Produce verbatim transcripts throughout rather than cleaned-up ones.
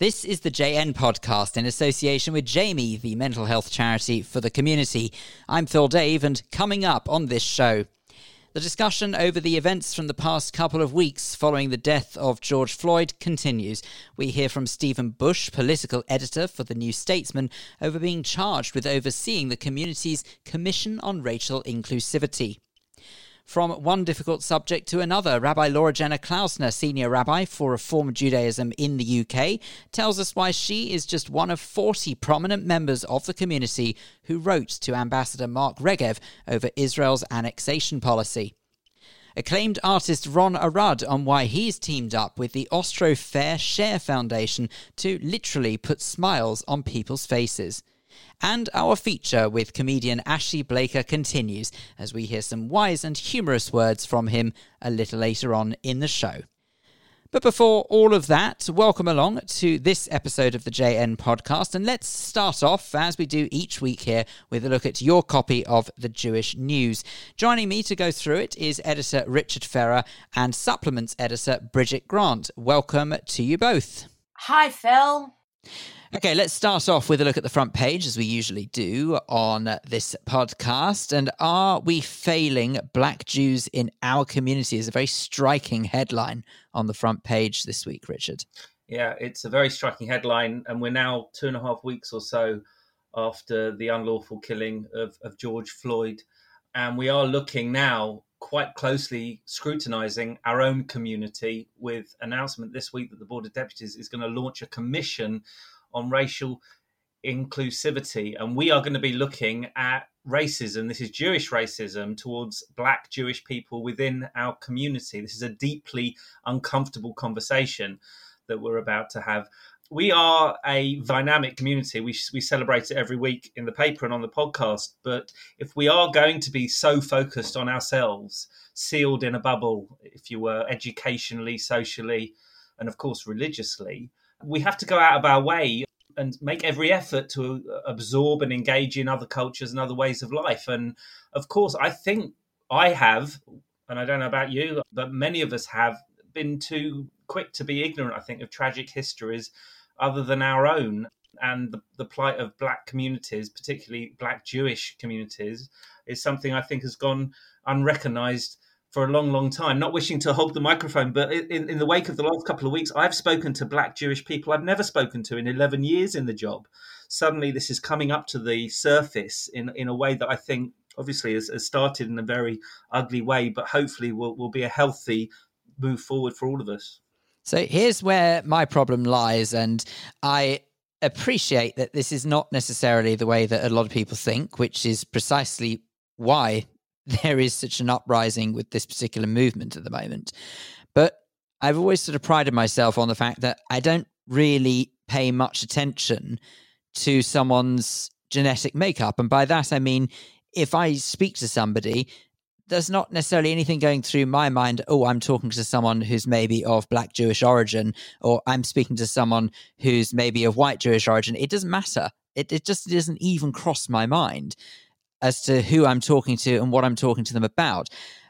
This is the J N podcast in association with Jamie, the mental health charity for the community. I'm Phil Dave, and coming up on this show, the discussion over the events from the past couple of weeks following the death of George Floyd continues. We hear from Stephen Bush, political editor for The New Statesman, over being charged with overseeing the community's Commission on Racial Inclusivity. From one difficult subject to another, Rabbi Laura Jenna Klausner, Senior Rabbi for Reform Judaism in the U K, tells us why she is just one of forty prominent members of the community who wrote to Ambassador Mark Regev over Israel's annexation policy. Acclaimed artist Ron Arad on why he's teamed up with the Ostro Fair Share Foundation to literally put smiles on people's faces. And our feature with comedian Ashley Blaker continues as we hear some wise and humorous words from him a little later on in the show. But before all of that, welcome along to this episode of the J N podcast, and let's start off, as we do each week here, with a look at your copy of the Jewish News. Joining me to go through it is editor Richard Ferrer and supplements editor Bridget Grant. Welcome to you both. Hi, Phil. Okay, let's start off with a look at the front page, as we usually do on this podcast. And are we failing Black Jews in our community is a very striking headline on the front page this week, Richard. Yeah, it's a very striking headline. And we're now two and a half weeks or so after the unlawful killing of, of George Floyd. And we are looking now quite closely scrutinising our own community with an announcement this week that the Board of Deputies is going to launch a commission on racial inclusivity. And we are going to be looking at racism. This is Jewish racism towards Black Jewish people within our community. This is a deeply uncomfortable conversation that we're about to have. We are a dynamic community. We, we celebrate it every week in the paper and on the podcast. But if we are going to be so focused on ourselves, sealed in a bubble, if you were, educationally, socially, and of course, religiously, we have to go out of our way and make every effort to absorb and engage in other cultures and other ways of life. And of course, I think I have, and I don't know about you, but many of us have been too quick to be ignorant, I think, of tragic histories other than our own. And the, the plight of Black communities, particularly Black Jewish communities, is something I think has gone unrecognised for a long, long time. Not wishing to hog the microphone, but in, in the wake of the last couple of weeks, I've spoken to Black Jewish people I've never spoken to in eleven years in the job. Suddenly, this is coming up to the surface in, in a way that I think, obviously, has, has started in a very ugly way, but hopefully will, will be a healthy move forward for all of us. So here's where my problem lies, and I appreciate that this is not necessarily the way that a lot of people think, which is precisely why there is such an uprising with this particular movement at the moment. But I've always sort of prided myself on the fact that I don't really pay much attention to someone's genetic makeup. And by that, I mean, if I speak to somebody, there's not necessarily anything going through my mind, oh, I'm talking to someone who's maybe of Black Jewish origin, or I'm speaking to someone who's maybe of white Jewish origin. It doesn't matter. It, it just doesn't even cross my mind as to who I'm talking to and what I'm talking to them about.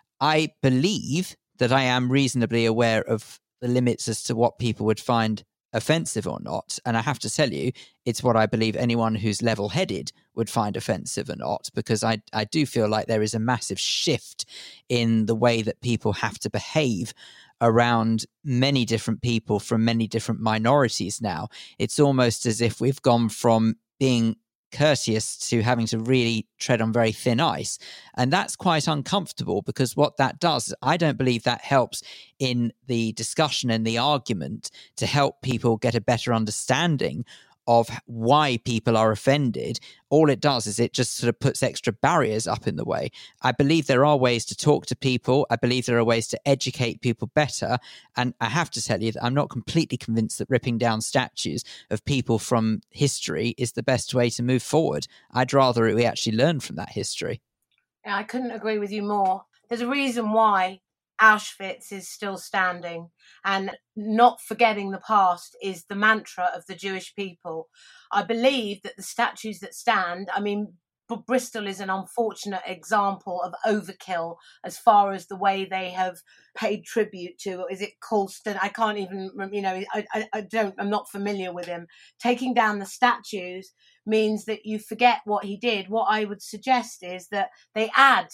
I believe that I am reasonably aware of the limits as to what people would find offensive or not. And I have to tell you, it's what I believe anyone who's level-headed would find offensive or not, because I, I do feel like there is a massive shift in the way that people have to behave around many different people from many different minorities now. It's almost as if we've gone from being courteous to having to really tread on very thin ice. And that's quite uncomfortable, because what that does, I don't believe that helps in the discussion and the argument to help people get a better understanding of why people are offended. All it does is it just sort of puts extra barriers up in the way. I believe there are ways to talk to people. I believe there are ways to educate people better. And I have to tell you that I'm not completely convinced that ripping down statues of people from history is the best way to move forward. I'd rather we actually learn from that history. Yeah, I couldn't agree with you more. There's a reason why Auschwitz is still standing, and not forgetting the past is the mantra of the Jewish people. I believe that the statues that stand, I mean, but Bristol is an unfortunate example of overkill as far as the way they have paid tribute to, is it Colston? I can't even, you know, I, I, I don't, I'm not familiar with him. Taking down the statues means that you forget what he did. What I would suggest is that they add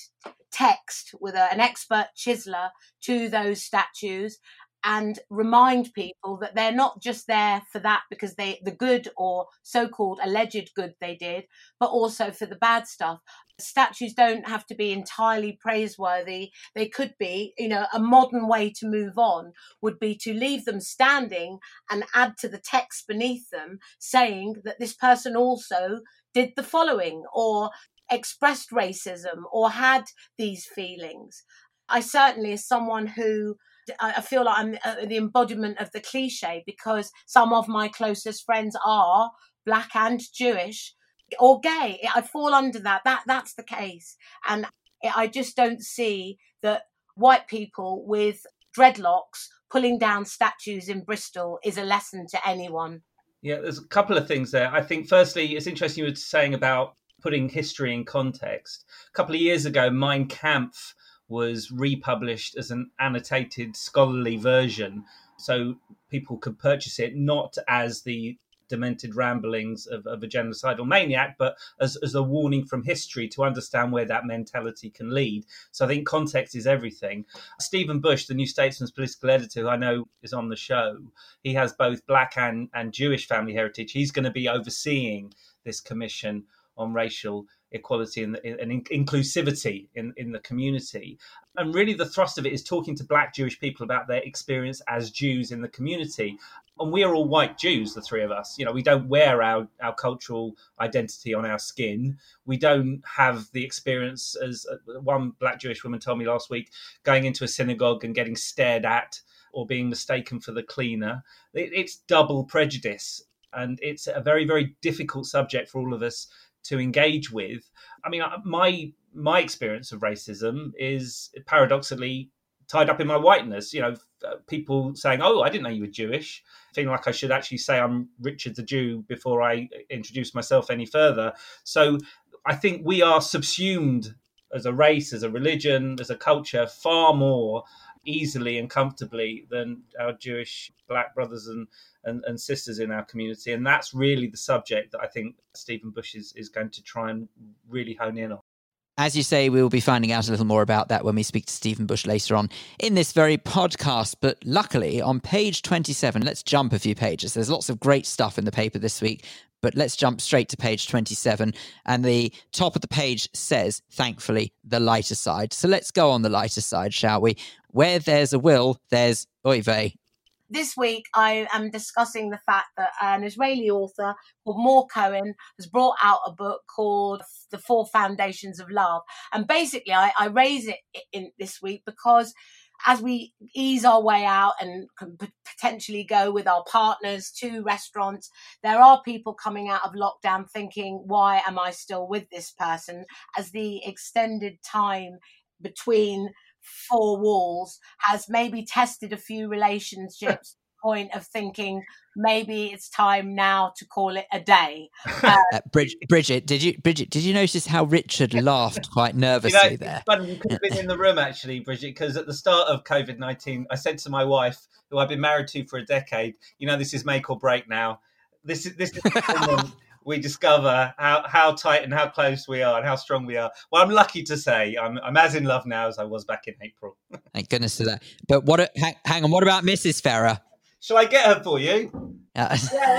text with a, an expert chiseler to those statues and remind people that they're not just there for that because they the good or so-called alleged good they did, but also for the bad stuff. Statues don't have to be entirely praiseworthy. They could be, you know, a modern way to move on would be to leave them standing and add to the text beneath them saying that this person also did the following or expressed racism or had these feelings. I certainly, as someone who I feel like I'm the embodiment of the cliche because some of my closest friends are Black and Jewish or gay. I fall under that. That that's the case. And I just don't see that white people with dreadlocks pulling down statues in Bristol is a lesson to anyone. Yeah, there's a couple of things there. I think, firstly, it's interesting you were saying about putting history in context. A couple of years ago, Mein Kampf was republished as an annotated scholarly version so people could purchase it not as the demented ramblings of, of a genocidal maniac, but as, as a warning from history to understand where that mentality can lead. So I think context is everything. Stephen Bush, the New Statesman's political editor, who I know is on the show, he has both Black and, and Jewish family heritage. He's going to be overseeing this commission on racial equality and, and inclusivity in, in the community. And really the thrust of it is talking to Black Jewish people about their experience as Jews in the community. And we are all white Jews, the three of us. You know, we don't wear our, our cultural identity on our skin. We don't have the experience, as one Black Jewish woman told me last week, going into a synagogue and getting stared at or being mistaken for the cleaner. It, it's double prejudice. And it's a very, very difficult subject for all of us to engage with. I mean, my my experience of racism is paradoxically tied up in my whiteness. You know, people saying, "Oh, I didn't know you were Jewish," feeling like I should actually say I'm Richard the Jew before I introduce myself any further. So I think we are subsumed as a race, as a religion, as a culture, far more easily and comfortably than our Jewish Black brothers and, and, and sisters in our community. And that's really the subject that I think Stephen Bush is, is going to try and really hone in on. As you say, we will be finding out a little more about that when we speak to Stephen Bush later on in this very podcast. But luckily, on page twenty-seven, let's jump a few pages. There's lots of great stuff in the paper this week, but let's jump straight to page twenty-seven. And the top of the page says, thankfully, the lighter side. So let's go on the lighter side, shall we? Where there's a will, there's oy vey. This week, I am discussing the fact that an Israeli author called Mor Cohen has brought out a book called The Four Foundations of Love. And basically, I, I raise it in this week because as we ease our way out and can potentially go with our partners to restaurants, there are people coming out of lockdown thinking, why am I still with this person? As the extended time between four walls has maybe tested a few relationships point of thinking maybe it's time now to call it a day. Uh, uh, Bridget, Bridget, did you Bridget? Did you notice how Richard laughed quite nervously you know, there? But you could have been in the room actually, Bridget, because at the start of COVID nineteen, I said to my wife, who I've been married to for a decade, you know, this is make or break now. This is this is the moment we discover how, how tight and how close we are and how strong we are. Well, I'm lucky to say I'm I'm as in love now as I was back in April. Thank goodness for that. But what? Hang, hang on. What about Missus Ferrer? Shall I get her for you? Uh,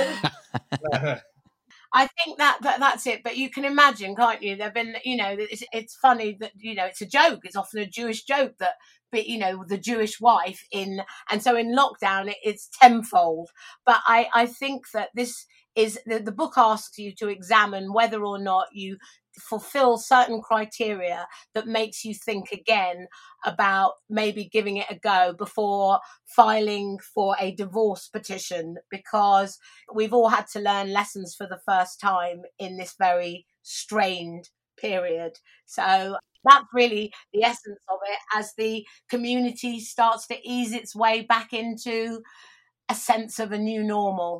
I think that, that that's it. But you can imagine, can't you? There've been, you know, it's, it's funny that, you know, it's a joke. It's often a Jewish joke that, but you know, the Jewish wife in, and so in lockdown it, it's tenfold. But I, I think that this is the, the book asks you to examine whether or not you fulfill certain criteria that makes you think again about maybe giving it a go before filing for a divorce petition, because we've all had to learn lessons for the first time in this very strained period. So that's really the essence of it as the community starts to ease its way back into a sense of a new normal.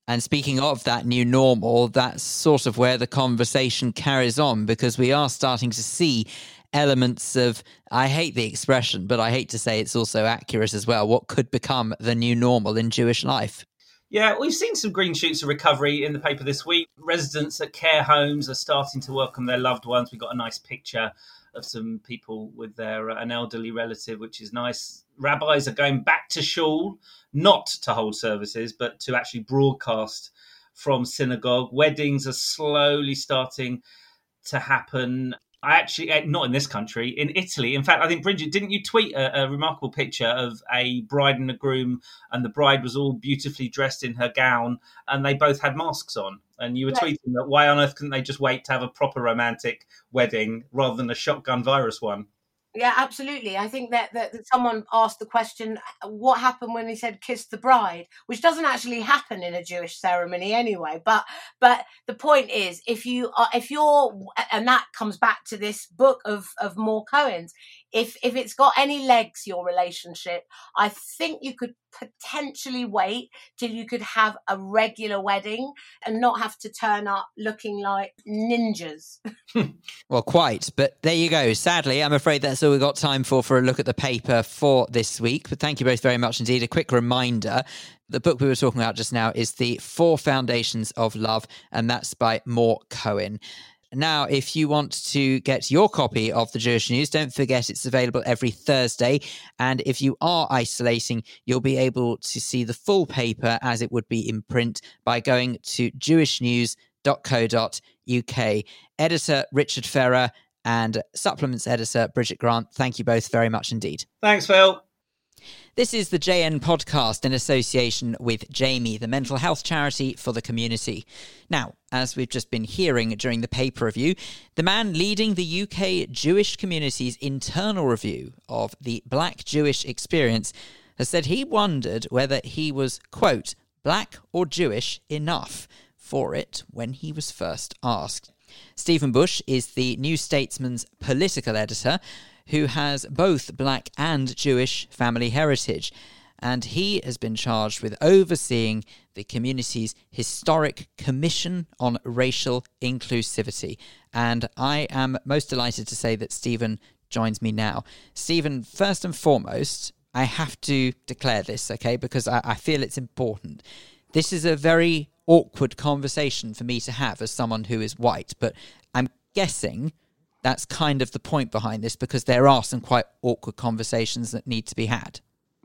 And speaking of that new normal, that's sort of where the conversation carries on, because we are starting to see elements of, I hate the expression, but I hate to say it's also accurate as well, what could become the new normal in Jewish life. Yeah, we've seen some green shoots of recovery in the paper this week. Residents at care homes are starting to welcome their loved ones. We got a nice picture of some people with their uh, an elderly relative, which is nice. Rabbis are going back to shul, not to hold services, but to actually broadcast from synagogue. Weddings are slowly starting to happen. I actually, not in this country, in Italy. In fact, I think, Bridget, didn't you tweet a, a remarkable picture of a bride and a groom, and the bride was all beautifully dressed in her gown, and they both had masks on? And you were Right. tweeting that why on earth couldn't they just wait to have a proper romantic wedding rather than a shotgun virus one? Yeah, absolutely. I think that, that, that someone asked the question, what happened when he said kiss the bride, which doesn't actually happen in a Jewish ceremony anyway. But but the point is, if you are, if you're, and that comes back to this book of, of More Cohen's, if if it's got any legs, your relationship, I think you could potentially wait till you could have a regular wedding and not have to turn up looking like ninjas. Well, quite. But there you go. Sadly, I'm afraid that's all we've got time for for a look at the paper for this week. But thank you both very much indeed. A quick reminder, the book we were talking about just now is The Four Foundations of Love, and that's by More Cohen. Now, if you want to get your copy of the Jewish News, don't forget it's available every Thursday. And if you are isolating, you'll be able to see the full paper as it would be in print by going to jewish news dot co dot uk. Editor Richard Ferrer and supplements editor Bridget Grant, thank you both very much indeed. Thanks, Phil. This is the J N Podcast in association with Jamie, the mental health charity for the community. Now, as we've just been hearing during the paper review, the man leading the U K Jewish community's internal review of the Black Jewish experience has said he wondered whether he was, quote, black or Jewish enough for it when he was first asked. Stephen Bush is the New Statesman's political editor, who has both black and Jewish family heritage, and he has been charged with overseeing the community's historic Commission on Racial Inclusivity. And I am most delighted to say that Stephen joins me now. Stephen, first and foremost, I have to declare this, okay, because I, I feel it's important. This is a very awkward conversation for me to have as someone who is white, but I'm guessing that's kind of the point behind this, because there are some quite awkward conversations that need to be had.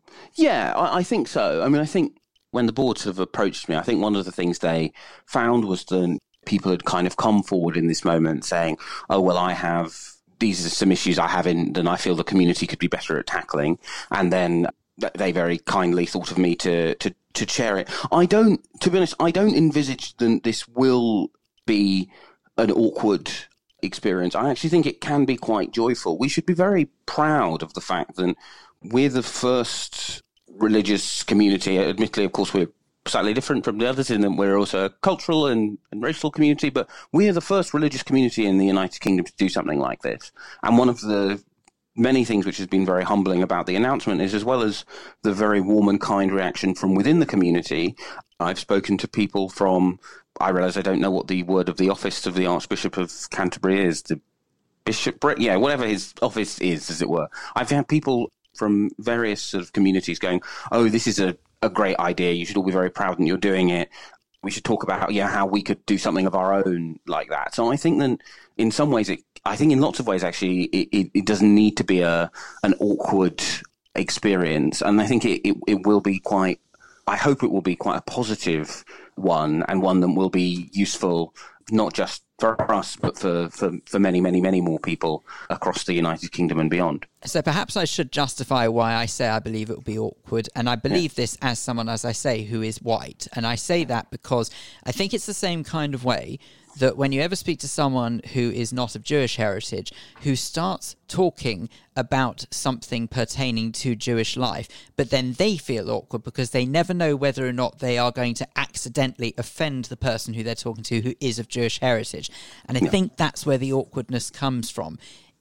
Yeah, I, I think so. I mean, I think when the board sort of approached me, I think one of the things they found was that people had kind of come forward in this moment saying, oh, well, I have, these are some issues I have in, and I feel the community could be better at tackling. And then they very kindly thought of me to, to, to chair it. I don't, to be honest, I don't envisage that this will be an awkward experience. I actually think it can be quite joyful. We should be very proud of the fact that we're the first religious community. Admittedly, of course, we're slightly different from the others in that we're also a cultural and, and racial community, but we're the first religious community in the United Kingdom to do something like this. And one of the many things which has been very humbling about the announcement is, as well as the very warm and kind reaction from within the community, I've spoken to people from, I realise I don't know what the word of the office of the Archbishop of Canterbury is, the bishopric, yeah, whatever his office is, as it were. I've had people from various sort of communities going, oh, this is a, a great idea, you should all be very proud that you're doing it. We should talk about yeah how we could do something of our own like that. So I think that in some ways, it, I think in lots of ways, actually, it, it, it doesn't need to be a an awkward experience. And I think it, it, it will be quite, I hope it will be quite a positive one, and one that will be useful, not just for us, but for, for, for many, many, many more people across the United Kingdom and beyond. So perhaps I should justify why I say I believe it will be awkward. And I believe yeah. this as someone, as I say, who is white. And I say that because I think it's the same kind of way that when you ever speak to someone who is not of Jewish heritage, who starts talking about something pertaining to Jewish life, but then they feel awkward because they never know whether or not they are going to accidentally offend the person who they're talking to who is of Jewish heritage. And I yeah. think that's where the awkwardness comes from.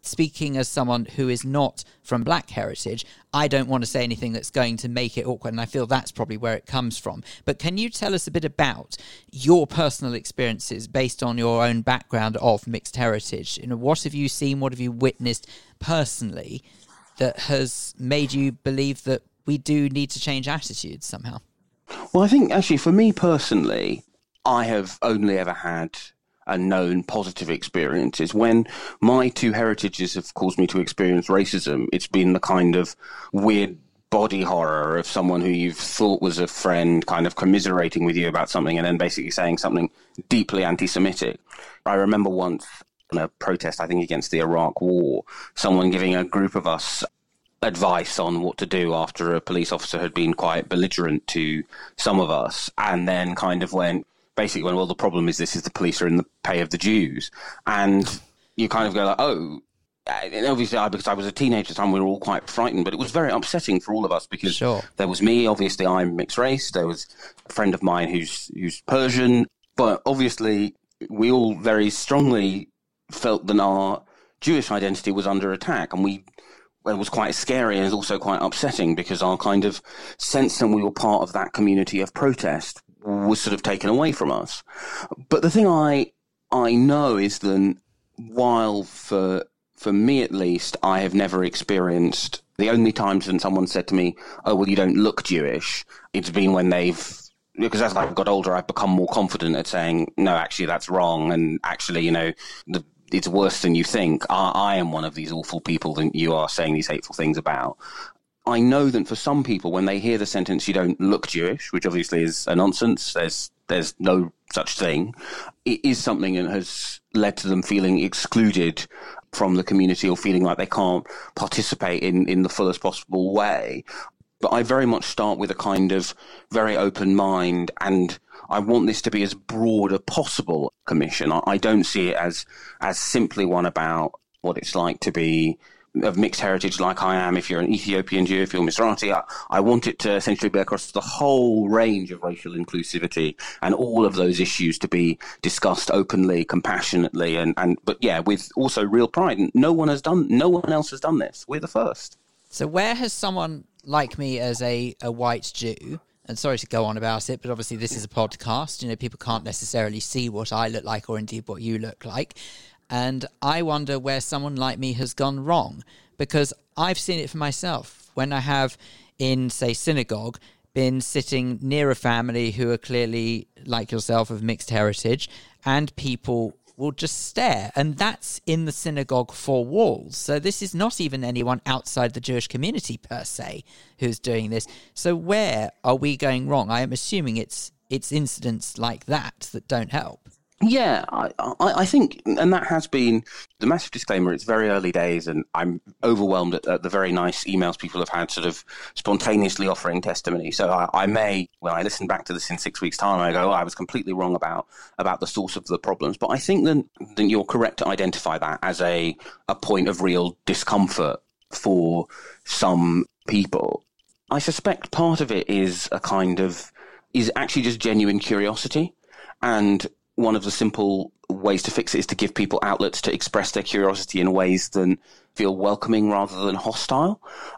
speaking as someone who is not from Black heritage, I don't want to say anything that's going to make it awkward, and I feel that's probably where it comes from. But can you tell us a bit about your personal experiences based on your own background of mixed heritage? You know, what have you seen, what have you witnessed personally that has made you believe that we do need to change attitudes somehow? Well, I think actually for me personally, I have only ever had and known positive experiences. When my two heritages have caused me to experience racism, it's been the kind of weird body horror of someone who you've thought was a friend kind of commiserating with you about something and then basically saying something deeply anti-Semitic. I remember once in a protest, I think against the Iraq War, someone giving a group of us advice on what to do after a police officer had been quite belligerent to some of us, and then kind of went, basically went, well, the problem is this is the police are in the pay of the Jews. And you kind of go like, oh, and obviously I, because I was a teenager at the time, we were all quite frightened, but it was very upsetting for all of us because sure. There was me, obviously I'm mixed race, there was a friend of mine who's who's Persian, but obviously we all very strongly felt that our Jewish identity was under attack, and we it was quite scary and also quite upsetting because our kind of sense that we were part of that community of protest was sort of taken away from us. But the thing I I know is that while for for me at least, I have never experienced, the only times when someone said to me, oh, well, you don't look Jewish, it's been when they've, because as I've got older, I've become more confident at saying, no, actually, that's wrong. And actually, you know, the, it's worse than you think. I, I am one of these awful people that you are saying these hateful things about. I know that for some people, when they hear the sentence, you don't look Jewish, which obviously is a nonsense, there's there's no such thing, it is something that has led to them feeling excluded from the community or feeling like they can't participate in, in the fullest possible way. But I very much start with a kind of very open mind, and I want this to be as broad as possible commission. I, I don't see it as as simply one about what it's like to be of mixed heritage like I am, if you're an Ethiopian Jew, if you're Mizrahi. I, I want it to essentially be across the whole range of racial inclusivity and all of those issues to be discussed openly, compassionately, and, and but yeah, with also real pride. No one has done, no one else has done this. We're the first. So where has someone like me as a, a white Jew, and sorry to go on about it, but obviously this is a podcast, you know, people can't necessarily see what I look like or indeed what you look like. And I wonder where someone like me has gone wrong, because I've seen it for myself when I have in, say, synagogue, been sitting near a family who are clearly, like yourself, of mixed heritage, and people will just stare. And that's in the synagogue four walls. So this is not even anyone outside the Jewish community per se who's doing this. So where are we going wrong? I am assuming it's it's incidents like that that don't help. Yeah, I, I, I think, and that has been the massive disclaimer. It's very early days, and I'm overwhelmed at, at the very nice emails people have had sort of spontaneously offering testimony. So I, I may, when I listen back to this in six weeks' time, I go, oh, I was completely wrong about about the source of the problems. But I think that, that you're correct to identify that as a, a point of real discomfort for some people. I suspect part of it is a kind of, is actually just genuine curiosity, and one of the simple ways to fix it is to give people outlets to express their curiosity in ways that feel welcoming rather than hostile.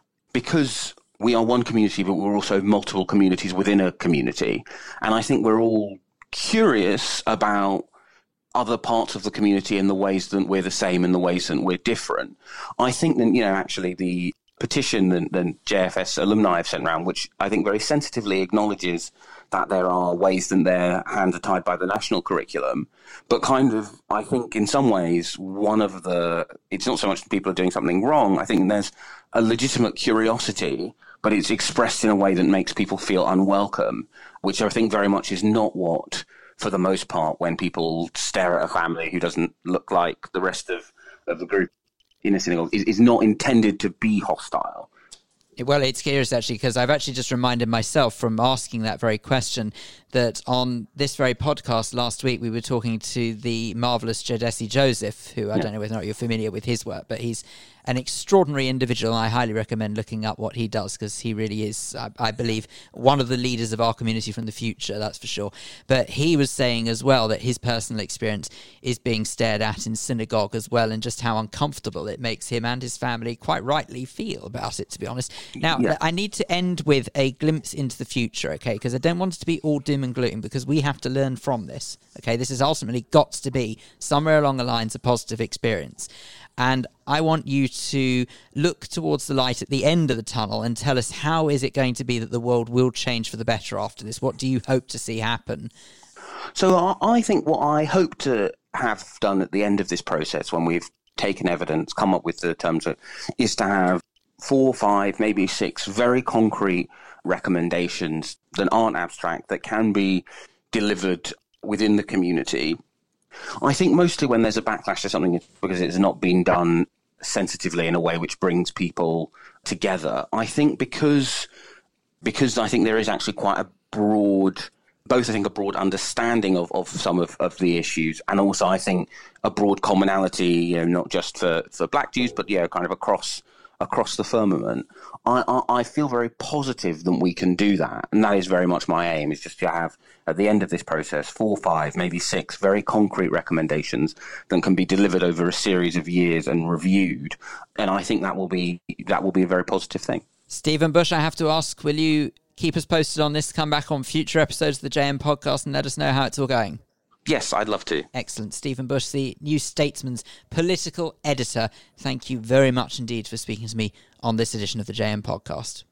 Because we are one community, but we're also multiple communities within a community. And I think we're all curious about other parts of the community in the ways that we're the same and the ways that we're different. I think that, you know, actually the petition that the J F S alumni have sent around, which I think very sensitively acknowledges that there are ways that their hands are tied by the national curriculum, but kind of, I think in some ways, one of the, it's not so much that people are doing something wrong, I think there's a legitimate curiosity, but it's expressed in a way that makes people feel unwelcome, which I think very much is not what, for the most part, when people stare at a family who doesn't look like the rest of, of the group in a synagogue, is, is not intended to be hostile. Well, it's curious, actually, because I've actually just reminded myself from asking that very question that on this very podcast last week, we were talking to the marvellous Jodeci Joseph, who I yeah. don't know whether or not you're familiar with his work, but he's an extraordinary individual. And I highly recommend looking up what he does, because he really is, I, I believe, one of the leaders of our community from the future, that's for sure. But he was saying as well that his personal experience is being stared at in synagogue as well, and just how uncomfortable it makes him and his family quite rightly feel about it, to be honest. Now, yeah. I need to end with a glimpse into the future, okay, because I don't want it to be all doom and gloom, because we have to learn from this, okay? This has ultimately got to be somewhere along the lines a positive experience. And I want you to look towards the light at the end of the tunnel and tell us, how is it going to be that the world will change for the better after this? What do you hope to see happen? So I think what I hope to have done at the end of this process, when we've taken evidence, come up with the terms, of, is to have four, five, maybe six very concrete recommendations that aren't abstract, that can be delivered within the community. I think mostly when there's a backlash to something, it's because it's not been done sensitively in a way which brings people together. I think because because I think there is actually quite a broad, both I think a broad understanding of, of some of, of the issues, and also I think a broad commonality, you know, not just for, for Black Jews, but yeah, kind of across across the firmament. I, I, I feel very positive that we can do that. And that is very much my aim, is just to have, at the end of this process, four, five, maybe six very concrete recommendations that can be delivered over a series of years and reviewed. And I think that will be that will be a very positive thing. Stephen Bush, I have to ask, will you keep us posted on this, come back on future episodes of the J M podcast and let us know how it's all going? Yes, I'd love to. Excellent. Stephen Bush, the New Statesman's political editor. Thank you very much indeed for speaking to me on this edition of the J M podcast.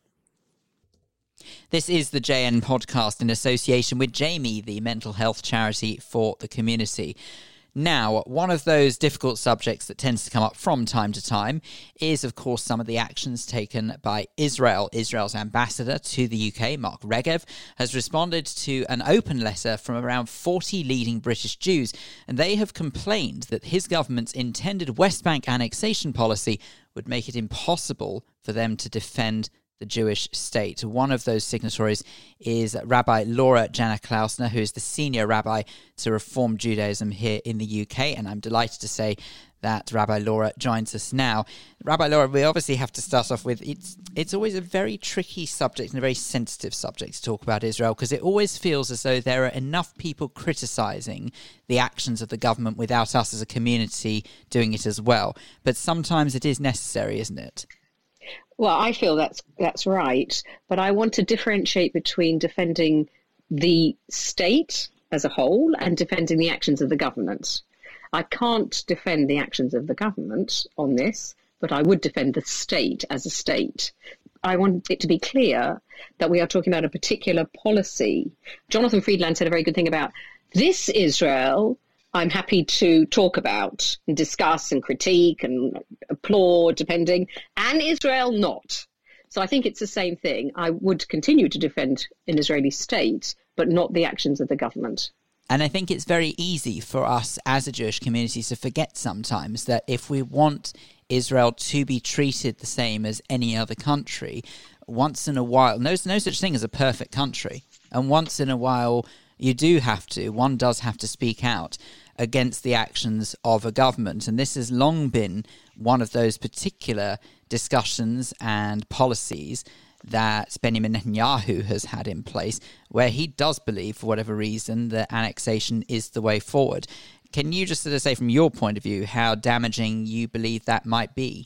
This is the J N podcast in association with Jamie, the mental health charity for the community. Now, one of those difficult subjects that tends to come up from time to time is, of course, some of the actions taken by Israel. Israel's ambassador to the U K, Mark Regev, has responded to an open letter from around forty leading British Jews, and they have complained that his government's intended West Bank annexation policy would make it impossible for them to defend the Jewish state. One of those signatories is Rabbi Laura Jana Klausner, who is the senior rabbi to Reform Judaism here in the U K, and I'm delighted to say that Rabbi Laura joins us now. Rabbi Laura, we obviously have to start off with, it's it's always a very tricky subject and a very sensitive subject to talk about Israel, because it always feels as though there are enough people criticising the actions of the government without us as a community doing it as well. But sometimes it is necessary, isn't it? Well, I feel that's that's right, but I want to differentiate between defending the state as a whole and defending the actions of the government. I can't defend the actions of the government on this, but I would defend the state as a state. I want it to be clear that we are talking about a particular policy. Jonathan Friedland said a very good thing about this Israel I'm happy to talk about and discuss and critique and applaud, depending, and Israel not. So I think it's the same thing. I would continue to defend an Israeli state, but not the actions of the government. And I think it's very easy for us as a Jewish community to forget sometimes that if we want Israel to be treated the same as any other country, once in a while, no, no such thing as a perfect country. And once in a while, you do have to, one does have to speak out against the actions of a government. And this has long been one of those particular discussions and policies that Benjamin Netanyahu has had in place, where he does believe, for whatever reason, that annexation is the way forward. Can you just sort of say from your point of view how damaging you believe that might be?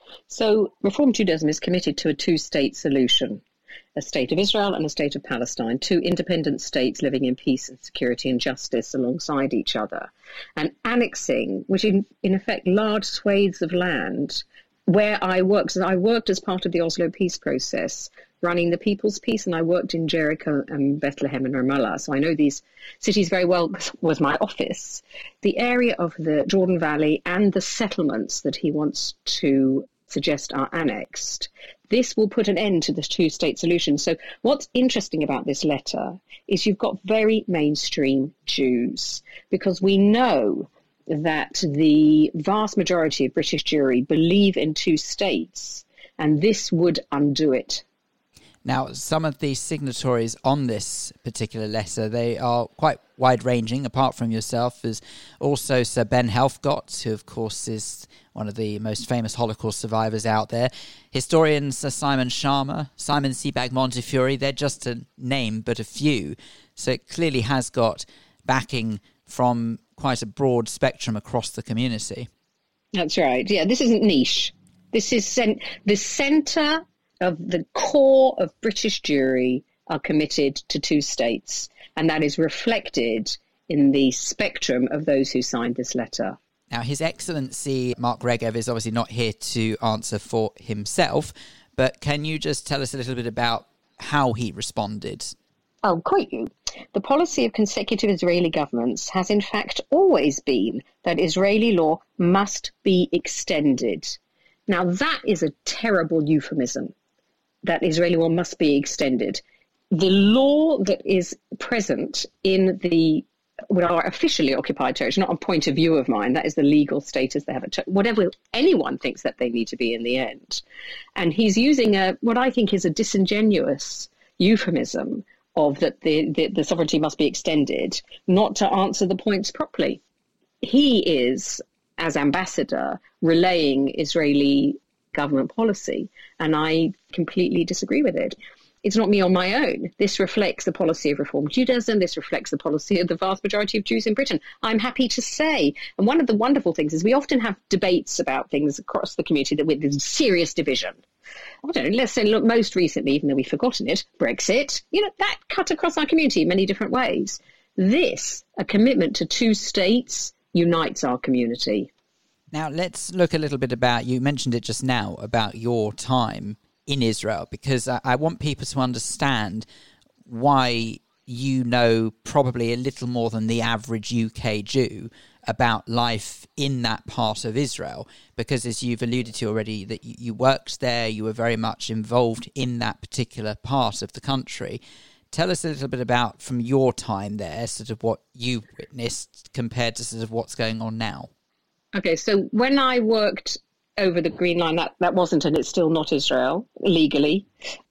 So Reform Judaism is committed to a two-state solution. A state of Israel and a state of Palestine, two independent states living in peace and security and justice alongside each other. And annexing, which in, in effect large swathes of land, where I worked, I worked as part of the Oslo peace process, running the People's Peace, and I worked in Jericho and Bethlehem and Ramallah. So I know these cities very well, was my office. The area of the Jordan Valley and the settlements that he wants to suggest are annexed. This will put an end to the two-state solution. So what's interesting about this letter is you've got very mainstream Jews, because we know that the vast majority of British Jewry believe in two states, and this would undo it. Now, some of the signatories on this particular letter, they are quite wide-ranging. Apart from yourself, there's also Sir Ben Helfgott, who, of course, is one of the most famous Holocaust survivors out there. Historians Sir Simon Sharma, Simon Sebag Montefiore, they're just a name, but a few. So it clearly has got backing from quite a broad spectrum across the community. That's right. Yeah, this isn't niche. This is cent- the centre of the core of British Jewry are committed to two states, and that is reflected in the spectrum of those who signed this letter. Now, His Excellency Mark Regev is obviously not here to answer for himself, but can you just tell us a little bit about how he responded? I'll quote you. The policy of consecutive Israeli governments has in fact always been that Israeli law must be extended. Now, that is a terrible euphemism, that Israeli law must be extended. The law that is present in the what are officially occupied territories, not a point of view of mine, that is the legal status they have, at whatever anyone thinks that they need to be in the end. And he's using a what I think is a disingenuous euphemism of that the, the, the sovereignty must be extended, not to answer the points properly. He is, as ambassador, relaying Israeli government policy, and I completely disagree with it. It's not me on my own. This reflects the policy of Reform Judaism. This reflects the policy of the vast majority of Jews in Britain. I'm happy to say. And one of the wonderful things is we often have debates about things across the community that with serious division. I don't know, let's say, look, most recently, even though we've forgotten it, Brexit, you know, that cut across our community in many different ways. This, a commitment to two states, unites our community. Now, let's look a little bit about, you mentioned it just now, about your time in Israel, because I, I want people to understand why you know probably a little more than the average U K Jew about life in that part of Israel, because as you've alluded to already, that you, you worked there, you were very much involved in that particular part of the country. Tell us a little bit about, from your time there, sort of what you witnessed compared to sort of what's going on now. Okay, so when I worked over the Green Line, that, that wasn't, and it's still not Israel, legally.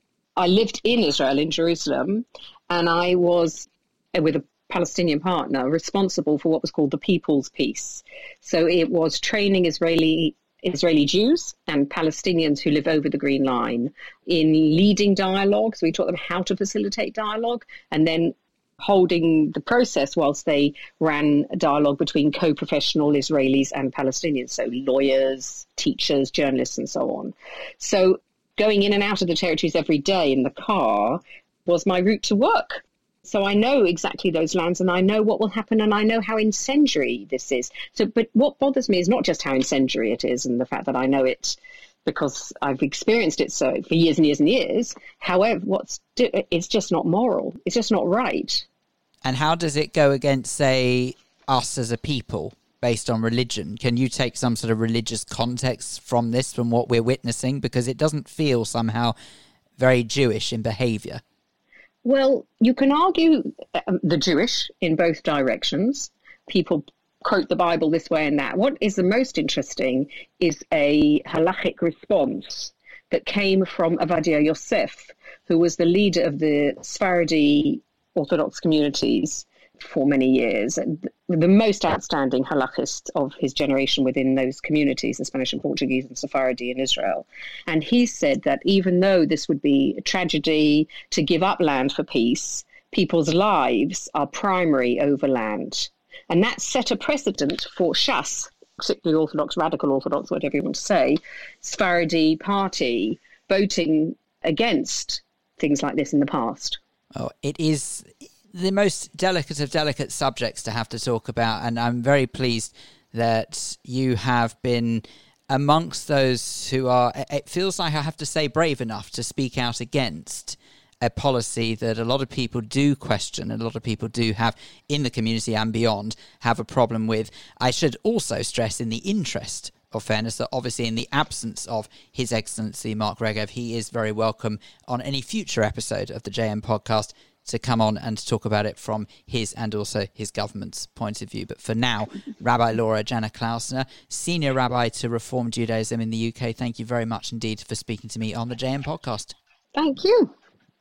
I lived in Israel, in Jerusalem, and I was, with a Palestinian partner, responsible for what was called the People's Peace. So it was training Israeli Israeli Jews and Palestinians who live over the Green Line in leading dialogues. We taught them how to facilitate dialogue, and then holding the process whilst they ran a dialogue between co-professional Israelis and Palestinians, so lawyers, teachers, journalists, and so on. So going in and out of the territories every day in the car was my route to work. So I know exactly those lands, and I know what will happen, and I know how incendiary this is. So, but what bothers me is not just how incendiary it is and the fact that I know it because I've experienced it so for years and years and years. However, what's it's just not moral. It's just not right. And how does it go against, say, us as a people based on religion? Can you take some sort of religious context from this, from what we're witnessing? Because it doesn't feel somehow very Jewish in behaviour. Well, you can argue um, the Jewish in both directions. People quote the Bible this way and that. What is the most interesting is a halachic response that came from Avadia Yosef, who was the leader of the Sephardi Orthodox communities for many years, the most outstanding halachist of his generation within those communities, the Spanish and Portuguese and Sephardi in Israel. And he said that even though this would be a tragedy to give up land for peace, people's lives are primary over land. And that set a precedent for Shas, particularly Orthodox, radical Orthodox, whatever you want to say, Sephardi party voting against things like this in the past. Oh, it is the most delicate of delicate subjects to have to talk about, and I'm very pleased that you have been amongst those who are, it feels like I have to say, brave enough to speak out against a policy that a lot of people do question, and a lot of people do have in the community and beyond have a problem with. I should also stress, in the interest of fairness, that obviously in the absence of His Excellency Mark Regev, he is very welcome on any future episode of the J M podcast to come on and talk about it from his and also his government's point of view. But for now, Rabbi Laura Janner Klausner, Senior Rabbi to Reform Judaism in the U K, thank you very much indeed for speaking to me on the J M podcast. Thank you.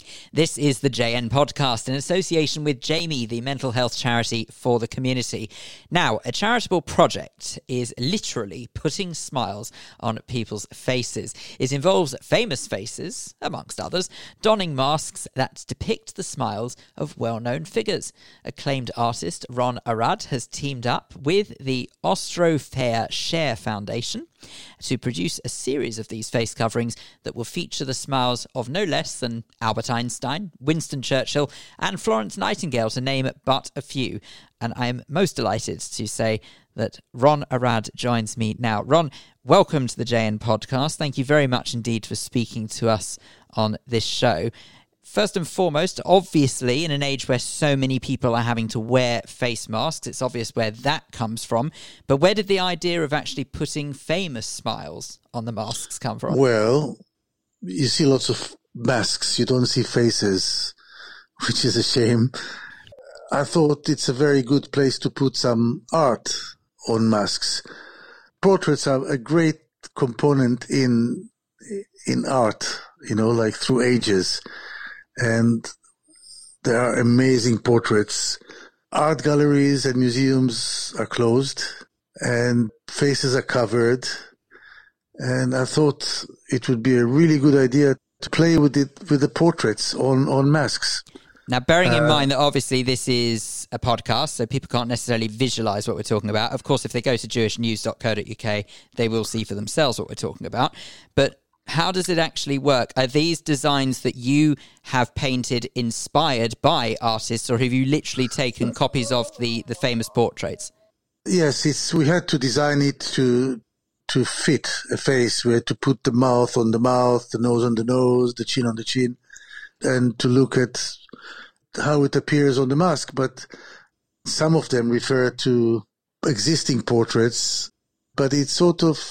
This is the J N Podcast in association with Jamie, the mental health charity for the community. Now, a charitable project is literally putting smiles on people's faces. It involves famous faces, amongst others, donning masks that depict the smiles of well-known figures. Acclaimed artist Ron Arad has teamed up with the Ostrofair Share Foundation to produce a series of these face coverings that will feature the smiles of no less than Albert Einstein, Winston Churchill, and Florence Nightingale, to name but a few. And I am most delighted to say that Ron Arad joins me now. Ron, welcome to the J N Podcast. Thank you very much indeed for speaking to us on this show. First and foremost, obviously, in an age where so many people are having to wear face masks, it's obvious where that comes from. But where did the idea of actually putting famous smiles on the masks come from? Well, you see lots of masks. You don't see faces, which is a shame. I thought it's a very good place to put some art on masks. Portraits are a great component in in art, you know, like through ages. And there are amazing portraits. Art galleries and museums are closed and faces are covered. And I thought it would be a really good idea to play with it, with the portraits on, on masks. Now, bearing in uh, mind that obviously this is a podcast, so people can't necessarily visualise what we're talking about. Of course, if they go to jewish news dot co dot U K, they will see for themselves what we're talking about. But how does it actually work? Are these designs that you have painted inspired by artists, or have you literally taken copies of the, the famous portraits? Yes, it's we had to design it to to fit a face. We had to put the mouth on the mouth, the nose on the nose, the chin on the chin, and to look at how it appears on the mask. But some of them refer to existing portraits, but it's sort of,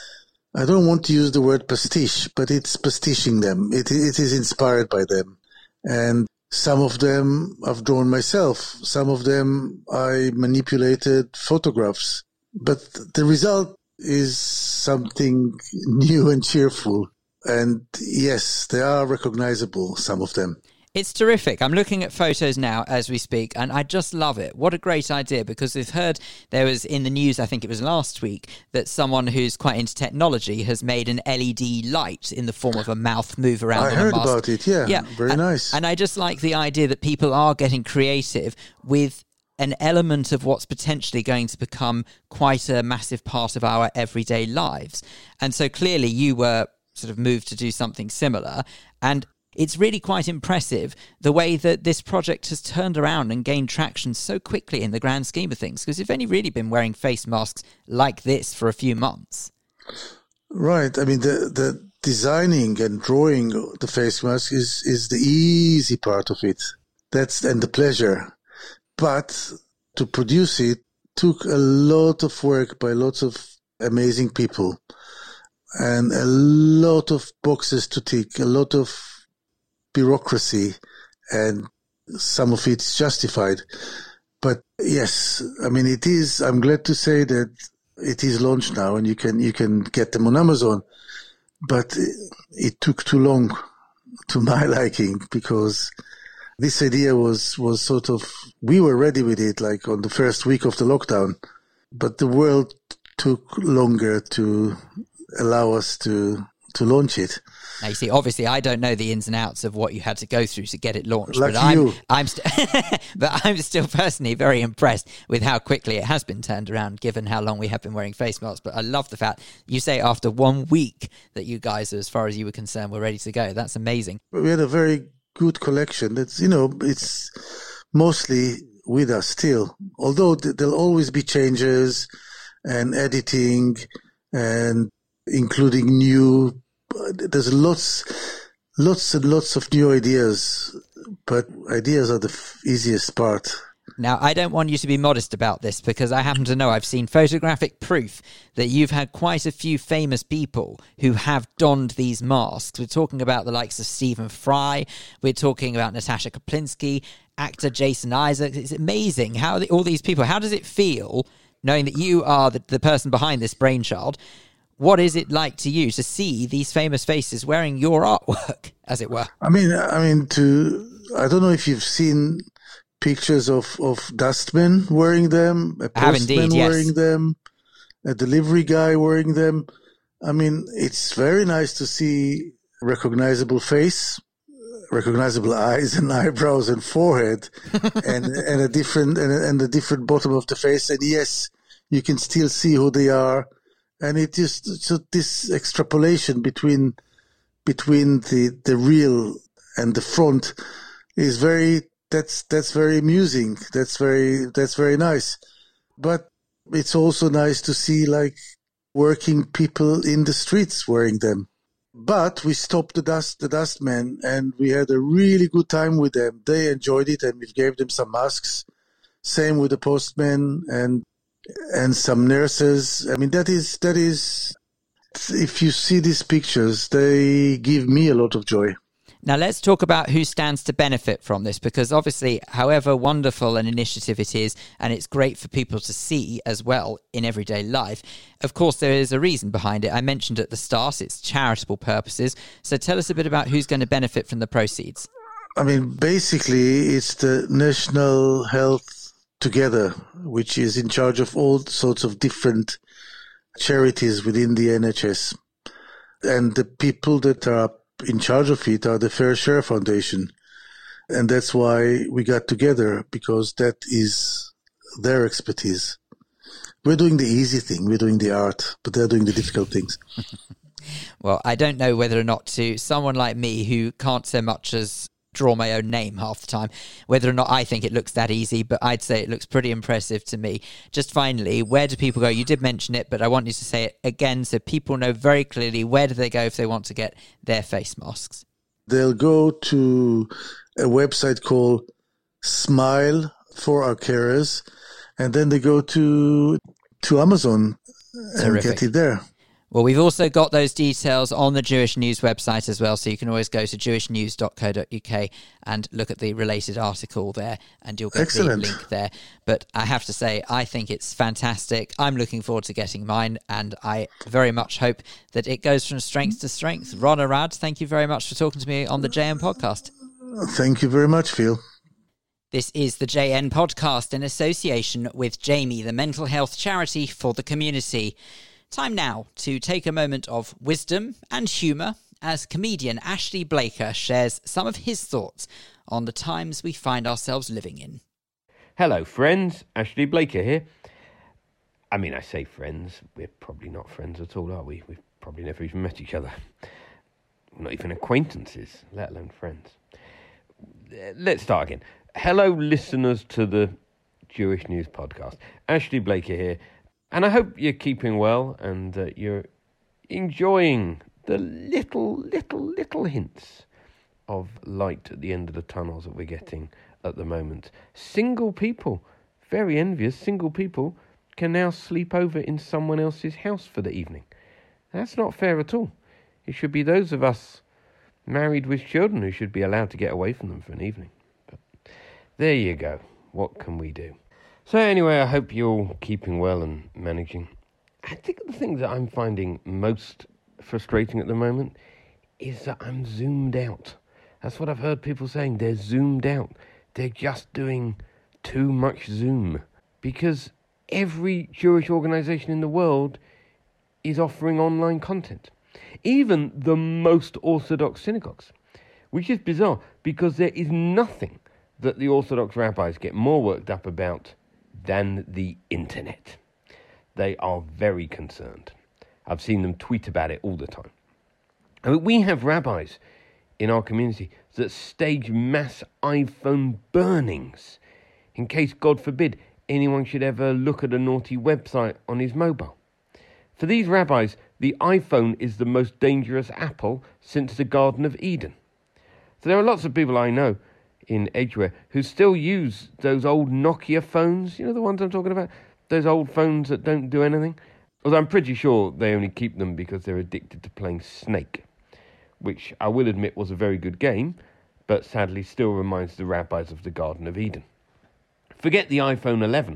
I don't want to use the word pastiche, but it's pastiching them. It, it is inspired by them. And some of them I've drawn myself. Some of them I manipulated photographs. But the result is something new and cheerful. And yes, they are recognizable, some of them. It's terrific. I'm looking at photos now as we speak, and I just love it. What a great idea, because we've heard there was in the news, I think it was last week, that someone who's quite into technology has made an L E D light in the form of a mouth move around. I on heard a mask. about it, yeah. yeah. Very and, nice. And I just like the idea that people are getting creative with an element of what's potentially going to become quite a massive part of our everyday lives. And so clearly you were sort of moved to do something similar, and it's really quite impressive the way that this project has turned around and gained traction so quickly in the grand scheme of things, because you've only really been wearing face masks like this for a few months. Right. I mean, the, the designing and drawing the face mask is, is the easy part of it. That's and the pleasure. But to produce it took a lot of work by lots of amazing people and a lot of boxes to tick, a lot of bureaucracy, and some of it's justified. But yes, I mean, it is, I'm glad to say that it is launched now and you can, you can get them on Amazon. But it, it took too long to my liking, because this idea was, was sort of, we were ready with it like on the first week of the lockdown, but the world took longer to allow us to, to launch it. Now, you see, obviously, I don't know the ins and outs of what you had to go through to get it launched, Lucky but I'm, you. I'm, st- but I'm still personally very impressed with how quickly it has been turned around, given how long we have been wearing face masks. But I love the fact you say after one week that you guys, as far as you were concerned, were ready to go. That's amazing. We had a very good collection. That's, you know, it's mostly with us still, although there'll always be changes and editing and including new. There's lots, lots and lots of new ideas, but ideas are the f- easiest part. Now, I don't want you to be modest about this, because I happen to know I've seen photographic proof that you've had quite a few famous people who have donned these masks. We're talking about the likes of Stephen Fry. We're talking about Natasha Kaplinsky, actor Jason Isaacs. It's amazing how the, all these people, how does it feel knowing that you are the, the person behind this brainchild? what is it like to you to see these famous faces wearing your artwork, as it were? I mean, I mean, to I don't know if you've seen pictures of, of dustmen wearing them, a I have postman indeed, yes. wearing them, a delivery guy wearing them. I mean, it's very nice to see recognizable face, recognizable eyes and eyebrows and forehead, and and a different and a, and a different bottom of the face. And yes, you can still see who they are. And it just so this extrapolation between between the, the real and the front is very that's that's very amusing. That's very that's very nice. But it's also nice to see like working people in the streets wearing them. But we stopped the dust the dustmen and we had a really good time with them. They enjoyed it and we gave them some masks. Same with the postmen and and some nurses. I mean, that is, that is, if you see these pictures, they give me a lot of joy. Now, let's talk about who stands to benefit from this, because obviously, however wonderful an initiative it is, and it's great for people to see as well in everyday life, of course, there is a reason behind it. I mentioned at the start, it's charitable purposes. So tell us a bit about who's going to benefit from the proceeds. I mean, basically, it's the National Health Together, which is in charge of all sorts of different charities within the N H S. And the people that are in charge of it are the Fair Share Foundation. And that's why we got together, because that is their expertise. We're doing the easy thing, we're doing the art, but they're doing the difficult things. Well, I don't know whether or not to someone like me who can't so much as draw my own name half the time, whether or not I think it looks that easy, but I'd say it looks pretty impressive to me. Just finally, where do people go? You did mention it, but I want you to say it again so people know very clearly, where do they go if they want to get their face masks? They'll go to a website called Smile for Our Carers, and then they go to to Amazon and Terrific. get it there. Well, we've also got those details on the Jewish News website as well, so you can always go to jewish news dot co dot uk and look at the related article there, and you'll get Excellent. the link there. But I have to say, I think it's fantastic. I'm looking forward to getting mine, and I very much hope that it goes from strength to strength. Ron Arad, thank you very much for talking to me on the J N Podcast. Thank you very much, Phil. This is the J N Podcast in association with Jamie, the mental health charity for the community. Time now to take a moment of wisdom and humour as comedian Ashley Blaker shares some of his thoughts on the times we find ourselves living in. Hello, friends. Ashley Blaker here. I mean, I say friends. We're probably not friends at all, are we? We've probably never even met each other. Not even acquaintances, let alone friends. Let's start again. Hello, listeners to the Jewish News Podcast. Ashley Blaker here. And I hope you're keeping well and uh, you're enjoying the little, little, little hints of light at the end of the tunnels that we're getting at the moment. Single people, very envious, single people can now sleep over in someone else's house for the evening. That's not fair at all. It should be those of us married with children who should be allowed to get away from them for an evening. But there you go. What can we do? So anyway, I hope you're all keeping well and managing. I think the thing that I'm finding most frustrating at the moment is that I'm zoomed out. That's what I've heard people saying. They're zoomed out. They're just doing too much Zoom. Because every Jewish organisation in the world is offering online content. Even the most Orthodox synagogues. Which is bizarre, because there is nothing that the Orthodox rabbis get more worked up about than the internet. They are very concerned. I've seen them tweet about it all the time. I mean, we have rabbis in our community that stage mass iPhone burnings in case, God forbid, anyone should ever look at a naughty website on his mobile. For these rabbis, the iPhone is the most dangerous apple since the Garden of Eden. So there are lots of people I know in Edgware who still use those old Nokia phones, you know the ones I'm talking about? Those old phones that don't do anything? Although I'm pretty sure they only keep them because they're addicted to playing Snake, which I will admit was a very good game, but sadly still reminds the rabbis of the Garden of Eden. Forget the iPhone eleven,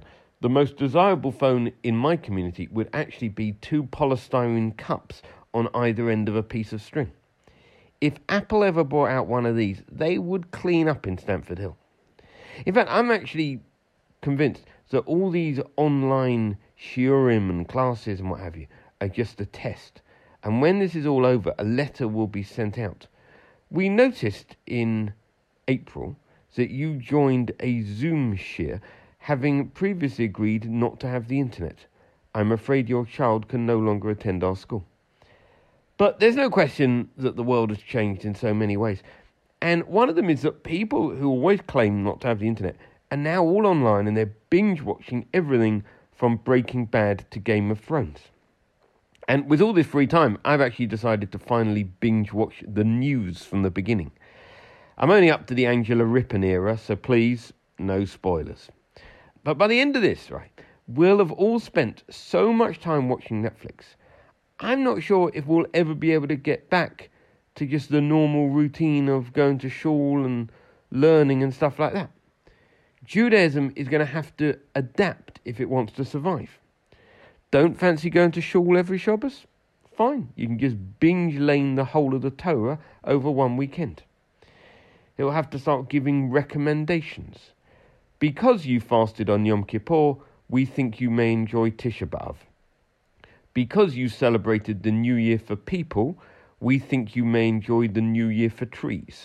the most desirable phone in my community would actually be two polystyrene cups on either end of a piece of string. If Apple ever brought out one of these, they would clean up in Stamford Hill. In fact, I'm actually convinced that all these online shiurim and classes and what have you are just a test. And when this is all over, a letter will be sent out. We noticed in April that you joined a Zoom shiur, having previously agreed not to have the internet. I'm afraid your child can no longer attend our school. But there's no question that the world has changed in so many ways. And one of them is that people who always claim not to have the internet are now all online and they're binge-watching everything from Breaking Bad to Game of Thrones. And with all this free time, I've actually decided to finally binge-watch the news from the beginning. I'm only up to the Angela Rippon era, so please, no spoilers. But by the end of this, right, we'll have all spent so much time watching Netflix, I'm not sure if we'll ever be able to get back to just the normal routine of going to shul and learning and stuff like that. Judaism is going to have to adapt if it wants to survive. Don't fancy going to shul every Shabbos? Fine, you can just binge lane the whole of the Torah over one weekend. It will have to start giving recommendations. Because you fasted on Yom Kippur, we think you may enjoy Tisha B'Av. Because you celebrated the New Year for people, we think you may enjoy the New Year for trees.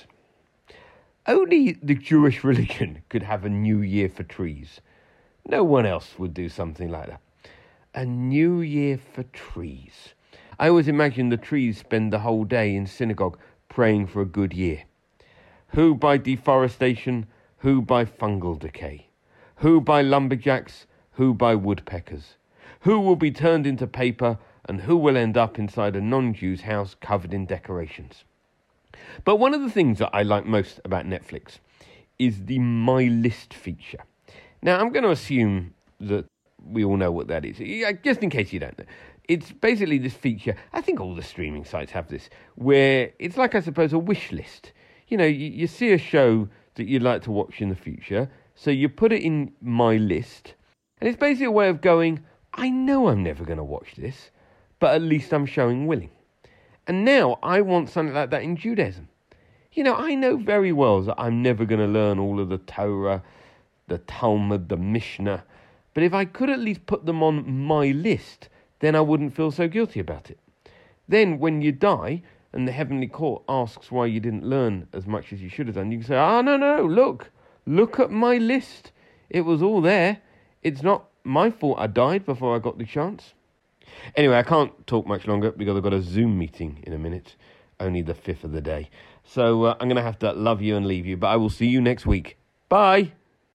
Only the Jewish religion could have a New Year for trees. No one else would do something like that. A New Year for trees. I always imagine the trees spend the whole day in synagogue praying for a good year. Who by deforestation, who by fungal decay? Who by lumberjacks, who by woodpeckers? Who will be turned into paper, and who will end up inside a non-Jew's house covered in decorations? But one of the things that I like most about Netflix is the My List feature. Now, I'm going to assume that we all know what that is. Just in case you don't know. It's basically this feature, I think all the streaming sites have this, where it's like, I suppose, a wish list. You know, you, you see a show that you'd like to watch in the future, so you put it in My List, and it's basically a way of going, I know I'm never going to watch this, but at least I'm showing willing. And now I want something like that in Judaism. You know, I know very well that I'm never going to learn all of the Torah, the Talmud, the Mishnah, but if I could at least put them on my list, then I wouldn't feel so guilty about it. Then when you die and the heavenly court asks why you didn't learn as much as you should have done, you can say, oh, no, no, look, look at my list. It was all there. It's not my fault I died before I got the chance. Anyway, I can't talk much longer because I've got a Zoom meeting in a minute, only the fifth of the day. So uh, I'm going to have to love you and leave you, but I will see you next week. Bye.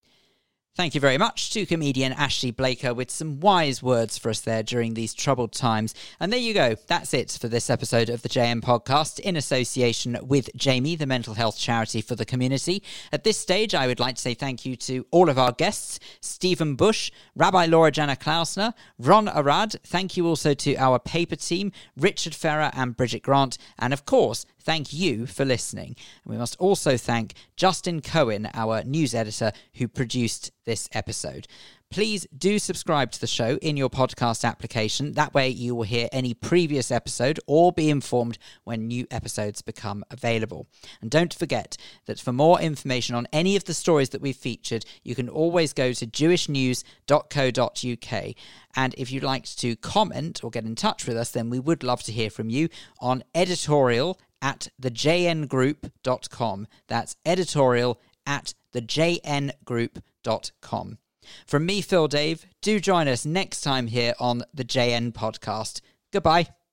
Thank you very much to comedian Ashley Blaker with some wise words for us there during these troubled times. And there you go. That's it for this episode of the J M Podcast in association with Jamie, the mental health charity for the community. At this stage, I would like to say thank you to all of our guests, Stephen Bush, Rabbi Laura Jana Klausner, Ron Arad. Thank you also to our paper team, Richard Ferrer and Bridget Grant. And of course, thank you for listening. And we must also thank Justin Cohen, our news editor, who produced this episode. Please do subscribe to the show in your podcast application. That way you will hear any previous episode or be informed when new episodes become available. And don't forget that for more information on any of the stories that we've featured, you can always go to jewish news dot co dot uk. And if you'd like to comment or get in touch with us, then we would love to hear from you on editorial at the j n group dot com. That's editorial at the j n group dot com. From me, Phil Dave, do join us next time here on the J N Podcast. Goodbye.